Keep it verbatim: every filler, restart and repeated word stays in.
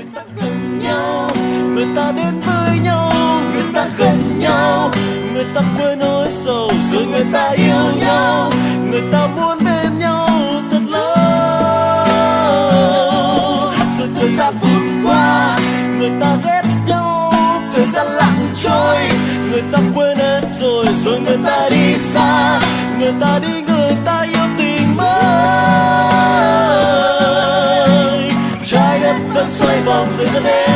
ta gần nhau, người ta đến với nhau, người ta gần nhau, người ta quên nỗi sầu rồi người ta yêu nhau, người ta muốn bên nhau thật lâu. Rồi thời gian vụt qua, người ta ghét nhau, thời gian lặng trôi, người ta quên hết rồi rồi người ta đi xa, người ta đi người ta yêu tình mới. Trái đất vẫn xoay vòng người ta đến